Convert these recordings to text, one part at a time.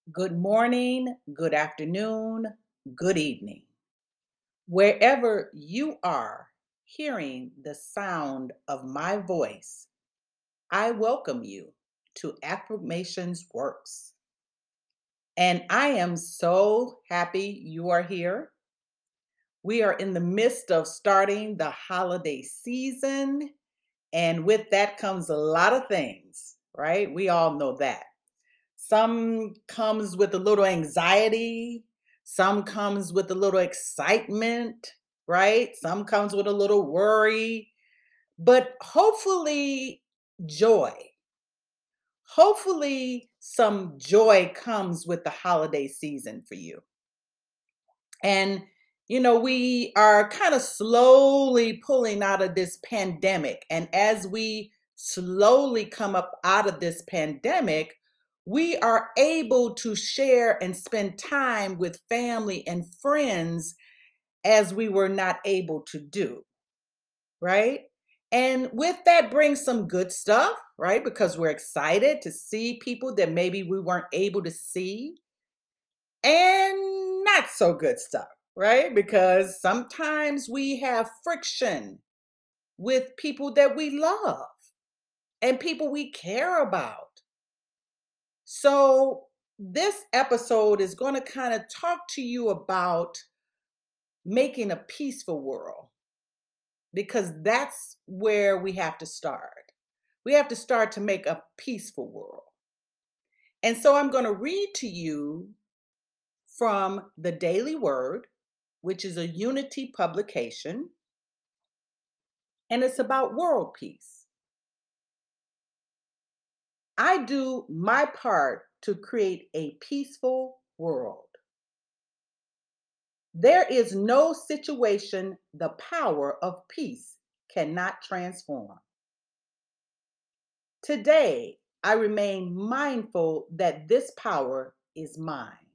Good morning, good afternoon, good evening. Wherever you are hearing the sound of my voice, I welcome you to Affirmations Works. And I am so happy you are here. We are in the midst of starting the holiday season, and with that comes a lot of things, right? We all know that. Some comes with a little anxiety, some comes with a little excitement, right? Some comes with a little worry, but hopefully joy. Hopefully some joy comes with the holiday season for you. And we are kind of slowly pulling out of this pandemic. And as we slowly come up out of this pandemic, we are able to share and spend time with family and friends as we were not able to do, right? And with that brings some good stuff, right? Because we're excited to see people that maybe we weren't able to see, and not so good stuff, right? Because sometimes we have friction with people that we love and people we care about. So, this episode is going to kind of talk to you about making a peaceful world because that's where we have to start. We have to start to make a peaceful world. And so, I'm going to read to you from the Daily Word, which is a Unity publication, and it's about world peace. I do my part to create a peaceful world. There is no situation the power of peace cannot transform. Today, I remain mindful that this power is mine.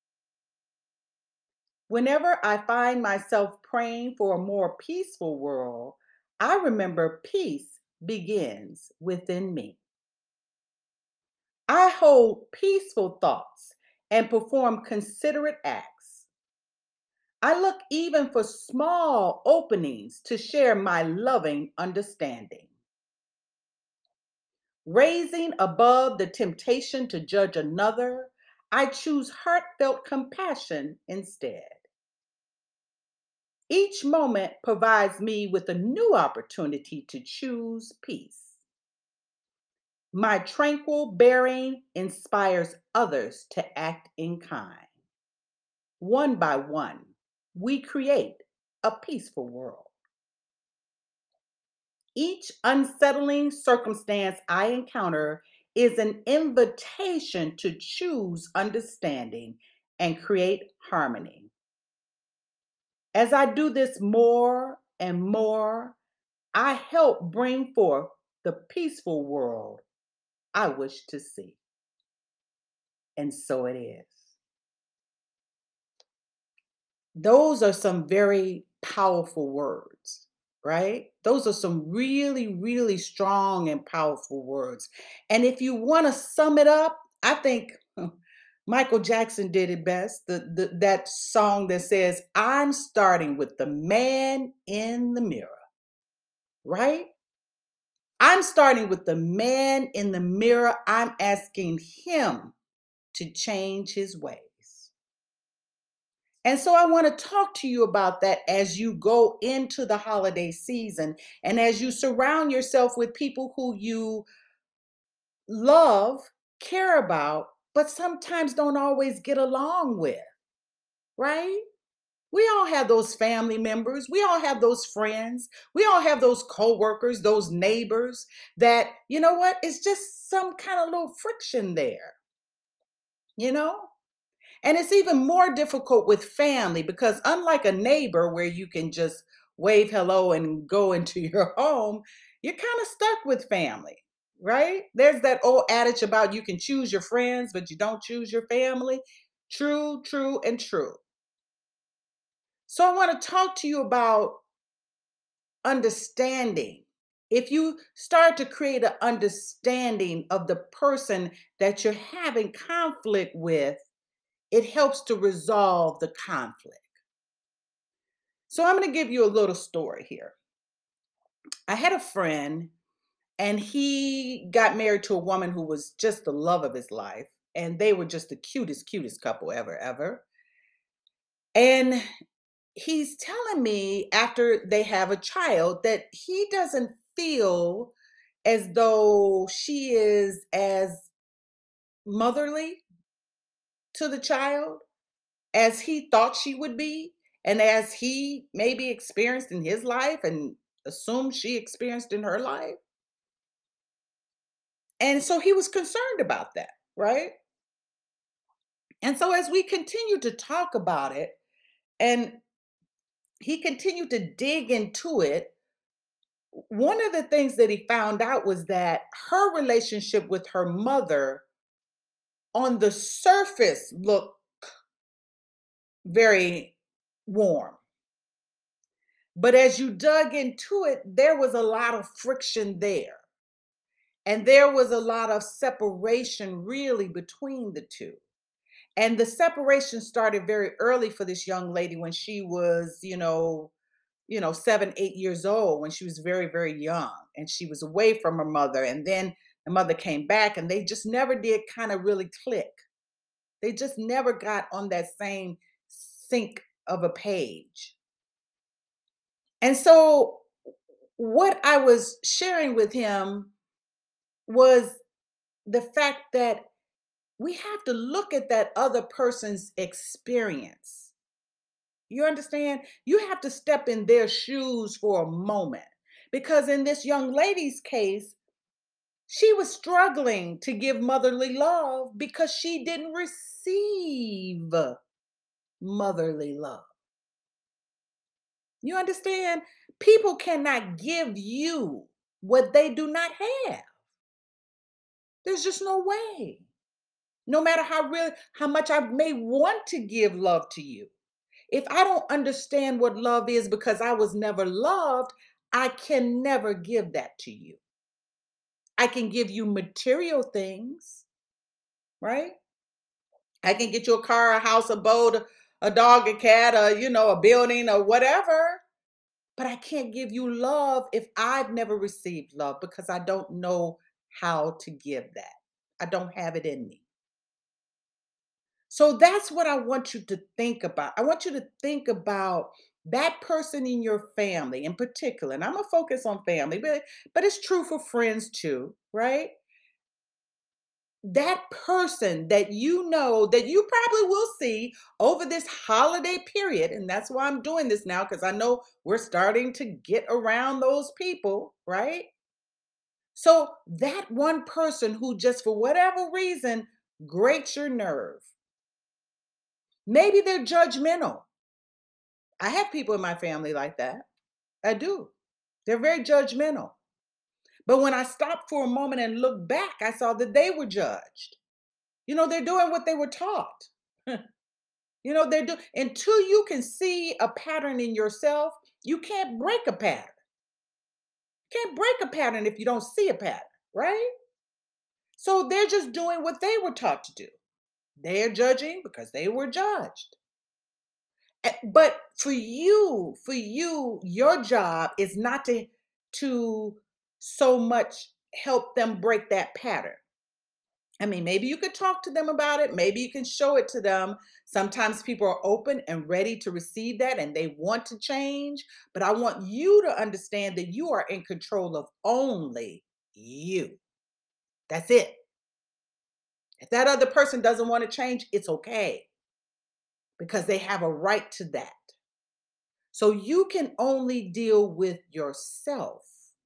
Whenever I find myself praying for a more peaceful world, I remember peace begins within me. I hold peaceful thoughts and perform considerate acts. I look even for small openings to share my loving understanding. Raising above the temptation to judge another, I choose heartfelt compassion instead. Each moment provides me with a new opportunity to choose peace. My tranquil bearing inspires others to act in kind. One by one, we create a peaceful world. Each unsettling circumstance I encounter is an invitation to choose understanding and create harmony. As I do this more and more, I help bring forth the peaceful world I wish to see. And so it is. Those are some very powerful words, right? Those are some really, really strong and powerful words. And if you want to sum it up, I think Michael Jackson did it best. That song that says, I'm starting with the man in the mirror, right? I'm starting with the man in the mirror. I'm asking him to change his ways. And so I want to talk to you about that as you go into the holiday season and as you surround yourself with people who you love, care about, but sometimes don't always get along with, right? We all have those family members. We all have those friends. We all have those coworkers, those neighbors that, you know what? It's just some kind of little friction there, you know? And it's even more difficult with family because, unlike a neighbor where you can just wave hello and go into your home, you're kind of stuck with family, right? There's that old adage about you can choose your friends, but you don't choose your family. True, true, and true. So, I want to talk to you about understanding. If you start to create an understanding of the person that you're having conflict with, it helps to resolve the conflict. So I'm going to give you a little story here. I had a friend, and he got married to a woman who was just the love of his life. And they were just the cutest, cutest couple ever, ever. And he's telling me after they have a child that he doesn't feel as though she is as motherly to the child as he thought she would be, and as he maybe experienced in his life and assumed she experienced in her life. And so he was concerned about that, right? And so as we continued to talk about it, and he continued to dig into it, one of the things that he found out was that her relationship with her mother on the surface looked very warm. But as you dug into it, there was a lot of friction there. And there was a lot of separation really between the two. And the separation started very early for this young lady when she was, 7, 8 years old, when she was very, very young. And she was away from her mother. And then the mother came back, and they just never did kind of really click. They just never got on that same sync of a page. And so, what I was sharing with him was the fact that we have to look at that other person's experience. You understand? You have to step in their shoes for a moment. Because in this young lady's case, she was struggling to give motherly love because she didn't receive motherly love. You understand? People cannot give you what they do not have. There's just no way. No matter how much I may want to give love to you. If I don't understand what love is because I was never loved, I can never give that to you. I can give you material things, right? I can get you a car, a house, a boat, a dog, a cat, a building or whatever. But I can't give you love if I've never received love because I don't know how to give that. I don't have it in me. So that's what I want you to think about. I want you to think about that person in your family in particular. And I'm going to focus on family, but it's true for friends too, right? That person that you know that you probably will see over this holiday period. And that's why I'm doing this now, because I know we're starting to get around those people, right? So that one person who just for whatever reason grates your nerve. Maybe they're judgmental. I have people in my family like that. I do. They're very judgmental. But when I stopped for a moment and looked back, I saw that they were judged. They're doing what they were taught. They're doing until you can see a pattern in yourself, you can't break a pattern. You can't break a pattern if you don't see a pattern, right? So they're just doing what they were taught to do. They're judging because they were judged. But for you, your job is not to so much help them break that pattern. I mean, maybe you could talk to them about it. Maybe you can show it to them. Sometimes people are open and ready to receive that and they want to change. But I want you to understand that you are in control of only you. That's it. If that other person doesn't want to change, it's okay because they have a right to that. So you can only deal with yourself.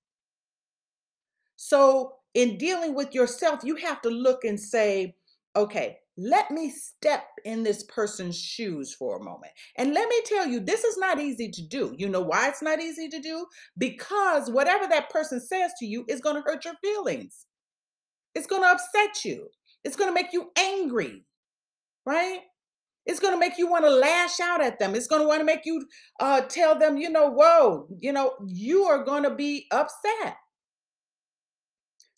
So in dealing with yourself, you have to look and say, okay, let me step in this person's shoes for a moment. And let me tell you, this is not easy to do. You know why it's not easy to do? Because whatever that person says to you is going to hurt your feelings. It's going to upset you. It's going to make you angry, right? It's going to make you want to lash out at them. It's going to want to make you tell them, whoa, you are going to be upset.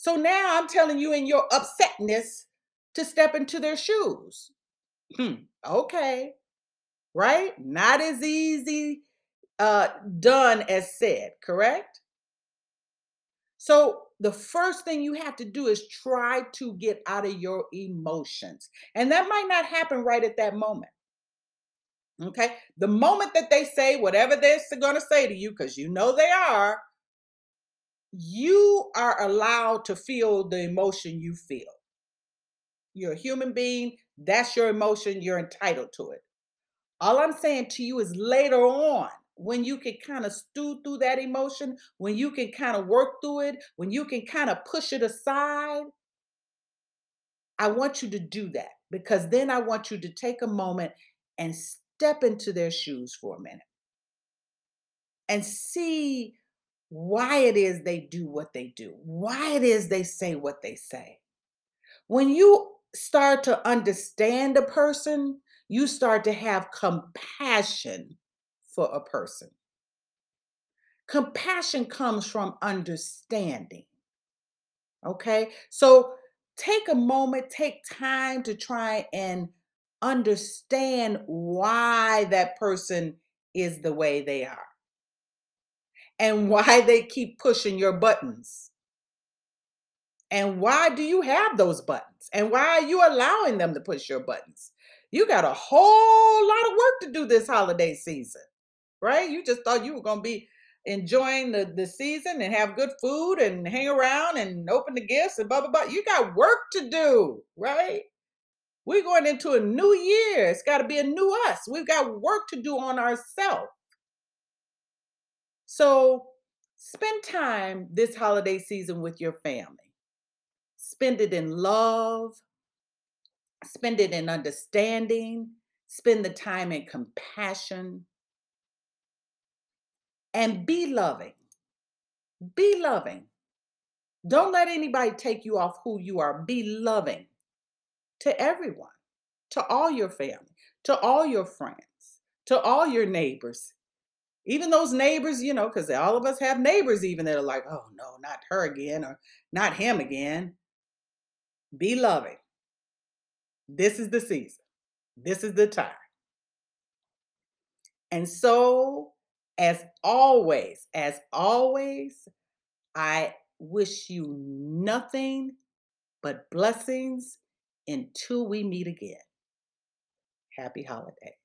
So now I'm telling you in your upsetness to step into their shoes. Okay, right? Not as easy done as said, correct? So the first thing you have to do is try to get out of your emotions. And that might not happen right at that moment. Okay. The moment that they say whatever they're going to say to you, because you know they are, you are allowed to feel the emotion you feel. You're a human being. That's your emotion. You're entitled to it. All I'm saying to you is later on, when you can kind of stew through that emotion, when you can kind of work through it, when you can kind of push it aside, I want you to do that because then I want you to take a moment and step into their shoes for a minute and see why it is they do what they do, why it is they say what they say. When you start to understand a person, you start to have compassion for a person. Compassion comes from understanding. Okay. So take a moment, take time to try and understand why that person is the way they are and why they keep pushing your buttons. And why do you have those buttons? And why are you allowing them to push your buttons? You got a whole lot of work to do this holiday season, right? You just thought you were going to be enjoying the season and have good food and hang around and open the gifts and blah, blah, blah. You got work to do, right? We're going into a new year. It's got to be a new us. We've got work to do on ourselves. So spend time this holiday season with your family. Spend it in love, spend it in understanding, spend the time in compassion, and be loving. Be loving. Don't let anybody take you off who you are. Be loving to everyone, to all your family, to all your friends, to all your neighbors. Even those neighbors, because all of us have neighbors even that are like, oh no, not her again or not him again. Be loving. This is the season. This is the time. And so, as always, I wish you nothing but blessings until we meet again. Happy holidays.